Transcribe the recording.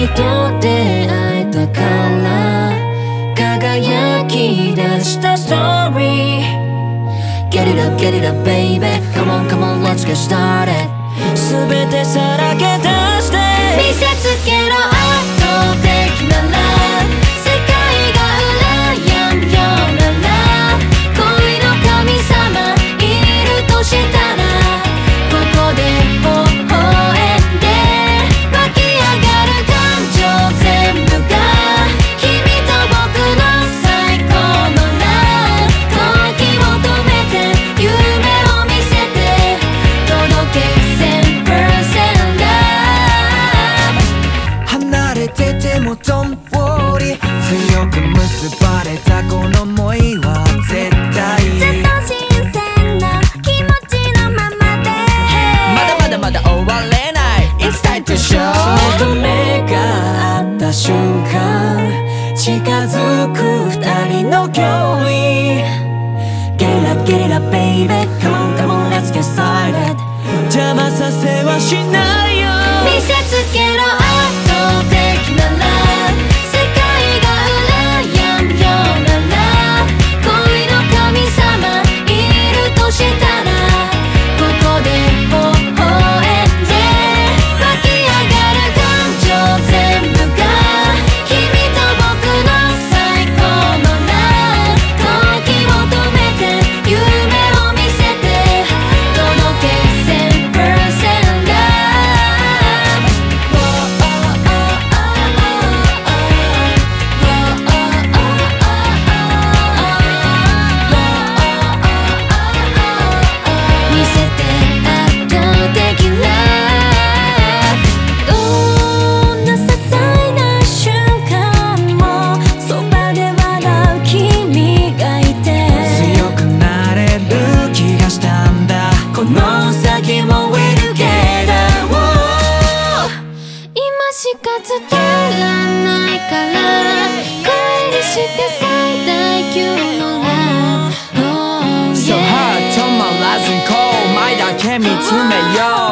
と出会えたから輝き出したストーリー Get it up baby Come on come on let's get started 全てさらけ出して見せつけろ圧倒的なら世界が羨むようなら恋の神様いるとしたらここで微笑んで湧き上がる感情全部が君と僕の最高のラブ時を止めて夢を見せて届け 1000% love 離れてても Don't worry 強く結ばれたこの想いは絶対ずっと新鮮な気持ちのままでまだまだまだ終われない It's time to show 目と目が合った瞬間近づく二人の距離 Get it up baby Come on come on let's get started 邪魔させはしないよ見せつけろ圧倒的なら世界が羨むようなら恋の神様いるとしたらここで微笑んで湧き上がる感情全部が君と僕の最高のラブ時を止めて夢を見せて届け 1000% love 見せて圧倒的などんな些細な瞬間もそばで笑う君がいて強くなれる気がしたんだこの先も We're together 今しか伝らないから声にして最大級の Love Oh So yeah hard 止まらずにこう前だけ見つめよう